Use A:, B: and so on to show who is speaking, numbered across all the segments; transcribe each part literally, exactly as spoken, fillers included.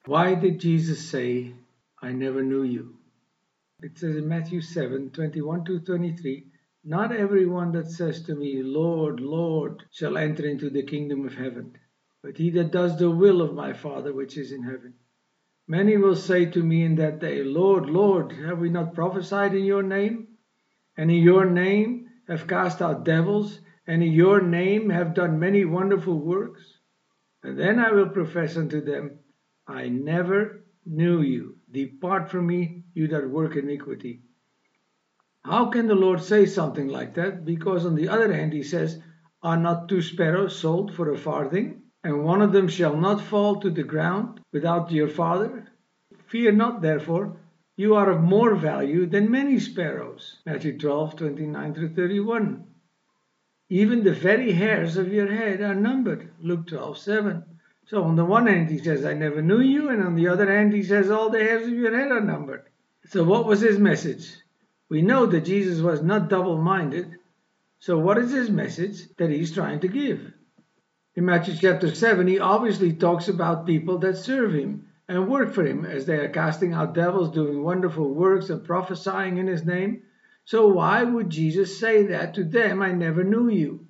A: Why did Jesus say, I never knew you? It says in Matthew seven, twenty-one to twenty-three, not everyone that says to me, Lord, Lord, shall enter into the kingdom of heaven, but he that does the will of my Father which is in heaven. Many will say to me in that day, Lord, Lord, have we not prophesied in your name? And in your name have cast out devils, and in your name have done many wonderful works? And then I will profess unto them, I never knew you. Depart from me, you that work iniquity. How can the Lord say something like that? Because on the other hand he says, are not two sparrows sold for a farthing? And one of them shall not fall to the ground without your Father? Fear not, therefore, you are of more value than many sparrows. Matthew twelve, twenty-nine through thirty-one. Even the very hairs of your head are numbered. Luke twelve, seven. So on the one hand he says, I never knew you, and on the other hand he says, all the hairs of your head are numbered. So what was his message? We know that Jesus was not double-minded. So what is his message that he's trying to give? In Matthew chapter seven, he obviously talks about people that serve him and work for him as they are casting out devils, doing wonderful works and prophesying in his name. So why would Jesus say that to them, I never knew you?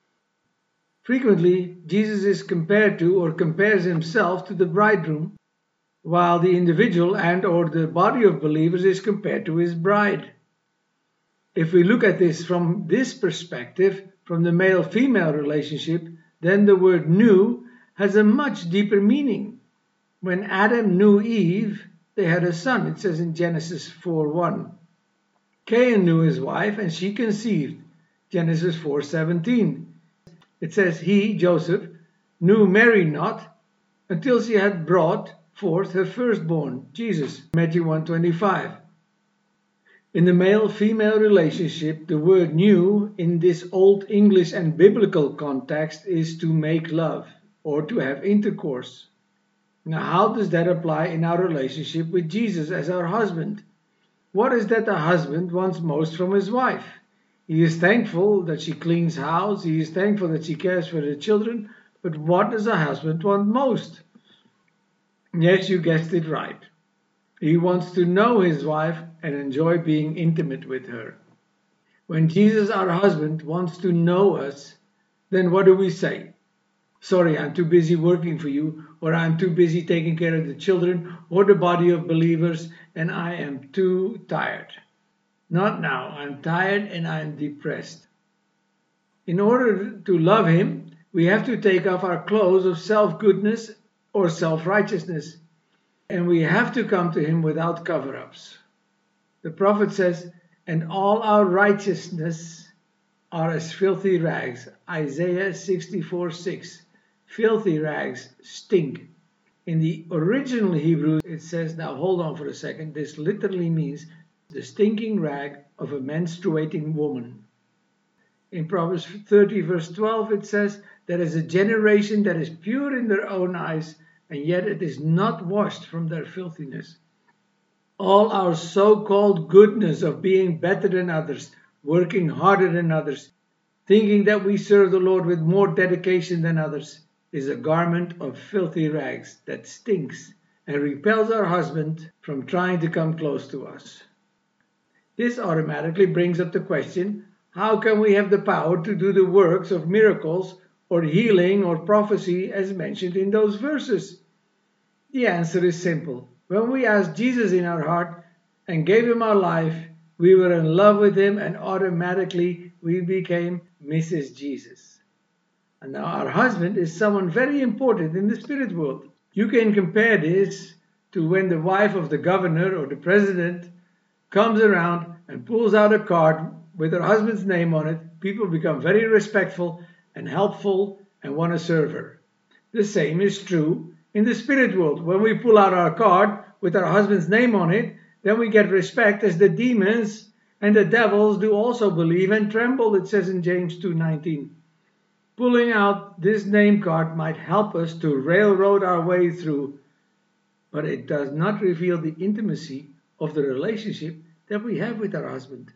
A: Frequently, Jesus is compared to or compares himself to the bridegroom, while the individual and or the body of believers is compared to his bride. If we look at this from this perspective, from the male-female relationship, then the word knew has a much deeper meaning. When Adam knew Eve, they had a son. It says in Genesis four one. Cain knew his wife, and she conceived. Genesis four seventeen. It says he, Joseph, knew Mary not until she had brought forth her firstborn, Jesus. Matthew one twenty-five. In the male-female relationship, the word knew in this Old English and biblical context is to make love or to have intercourse. Now, how does that apply in our relationship with Jesus as our husband? What is that a husband wants most from his wife? He is thankful that she cleans house. He is thankful that she cares for the children. But what does a husband want most? Yes, you guessed it right. He wants to know his wife and enjoy being intimate with her. When Jesus, our husband, wants to know us, then what do we say? Sorry, I'm too busy working for you, or I'm too busy taking care of the children or the body of believers, and I am too tired. Not now. I'm tired and I'm depressed. In order to love him, we have to take off our clothes of self-goodness or self-righteousness, and we have to come to him without cover-ups. The prophet says, and all our righteousness are as filthy rags. Isaiah sixty-four six. Filthy rags stink. In the original Hebrew, it says, now hold on for a second, this literally means the stinking rag of a menstruating woman. In Proverbs thirty verse twelve it says, there is a generation that is pure in their own eyes, and yet it is not washed from their filthiness. All our so-called goodness of being better than others, working harder than others, thinking that we serve the Lord with more dedication than others, is a garment of filthy rags that stinks and repels our husband from trying to come close to us. This automatically brings up the question, how can we have the power to do the works of miracles or healing or prophecy as mentioned in those verses? The answer is simple. When we asked Jesus in our heart and gave him our life, we were in love with him and automatically we became Missus Jesus. And now our husband is someone very important in the spirit world. You can compare this to when the wife of the governor or the president comes around and pulls out a card with her husband's name on it. People become very respectful and helpful and want to serve her. The same is true in the spirit world. When we pull out our card with our husband's name on it, then we get respect as the demons and the devils do also believe and tremble, it says in James two nineteen. Pulling out this name card might help us to railroad our way through, but it does not reveal the intimacy of the relationship that we have with our husband.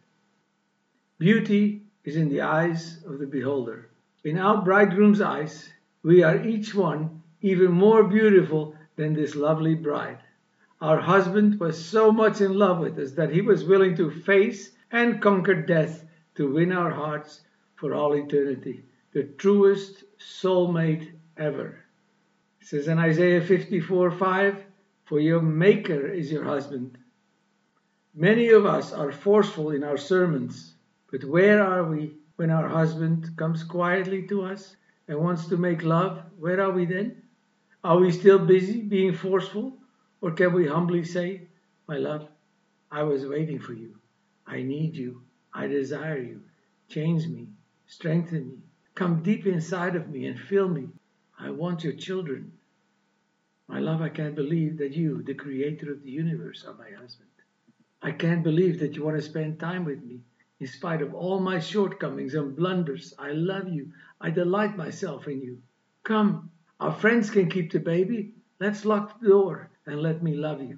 A: Beauty is in the eyes of the beholder. In our bridegroom's eyes, we are each one even more beautiful than this lovely bride. Our husband was so much in love with us that he was willing to face and conquer death to win our hearts for all eternity. The truest soulmate ever. It says in Isaiah fifty-four five, for your maker is your husband. Many of us are forceful in our sermons, but where are we when our husband comes quietly to us and wants to make love? Where are we then? Are we still busy being forceful? Or can we humbly say, my love, I was waiting for you. I need you. I desire you. Change me. Strengthen me. Come deep inside of me and fill me. I want your children. My love, I can't believe that you, the creator of the universe, are my husband. I can't believe that you want to spend time with me. In spite of all my shortcomings and blunders, I love you. I delight myself in you. Come, our friends can keep the baby. Let's lock the door and let me love you.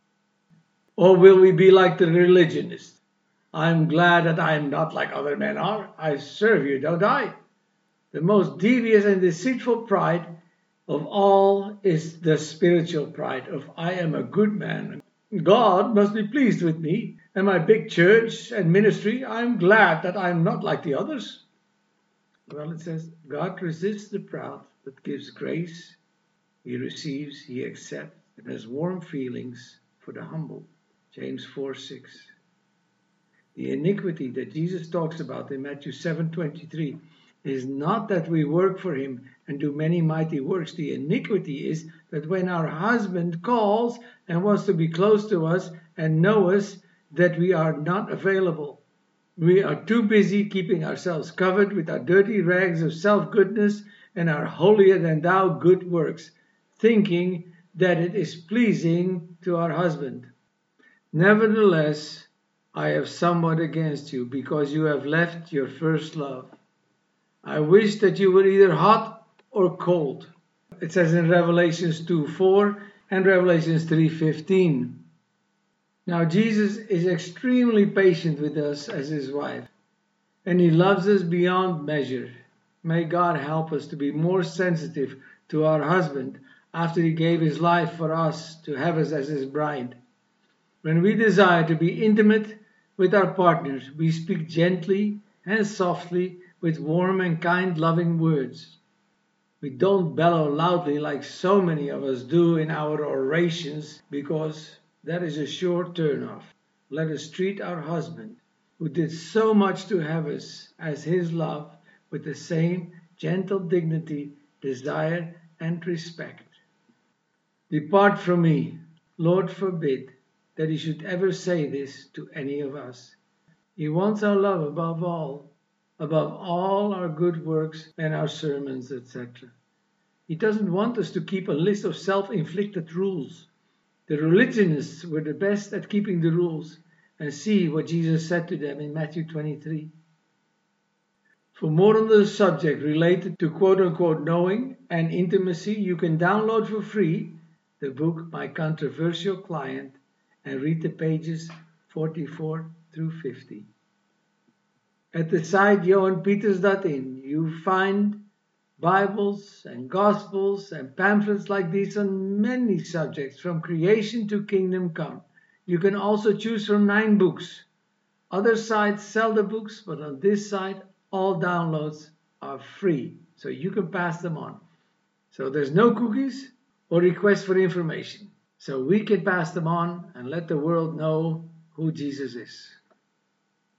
A: Or will we be like the religionist? I'm glad that I am not like other men are. I serve you, don't I? The most devious and deceitful pride of all is the spiritual pride of I am a good man. God must be pleased with me and my big church and ministry. I'm glad that I'm not like the others. Well, it says, God resists the proud, but gives grace. He receives, he accepts, and has warm feelings for the humble. James four six. The iniquity that Jesus talks about in Matthew seven twenty-three is not that we work for him and do many mighty works. The iniquity is that when our husband calls and wants to be close to us and know us, that we are not available. We are too busy keeping ourselves covered with our dirty rags of self-goodness and our holier-than-thou good works, thinking that it is pleasing to our husband. Nevertheless, I have somewhat against you, because you have left your first love. I wish that you were either hot or cold. It says in Revelations two four and Revelations three fifteen. Now Jesus is extremely patient with us as his wife, and he loves us beyond measure. May God help us to be more sensitive to our husband after he gave his life for us to have us as his bride. When we desire to be intimate with our partners, we speak gently and softly with warm and kind, loving words. We don't bellow loudly like so many of us do in our orations, because that is a sure turn-off. Let us treat our husband, who did so much to have us as his love, with the same gentle dignity, desire, and respect. Depart from me, Lord forbid that he should ever say this to any of us. He wants our love above all, above all our good works and our sermons, et cetera. He doesn't want us to keep a list of self-inflicted rules. The religionists were the best at keeping the rules, and see what Jesus said to them in Matthew twenty-three. For more on the subject related to quote-unquote knowing and intimacy, you can download for free the book My Controversial Client and read the pages forty-four through fifty. At the site johan peters dot in you find Bibles and Gospels and pamphlets like these on many subjects, from creation to kingdom come. You can also choose from nine books. Other sites sell the books, but on this site, all downloads are free, so you can pass them on. So there's no cookies or request for information. So we can pass them on and let the world know who Jesus is.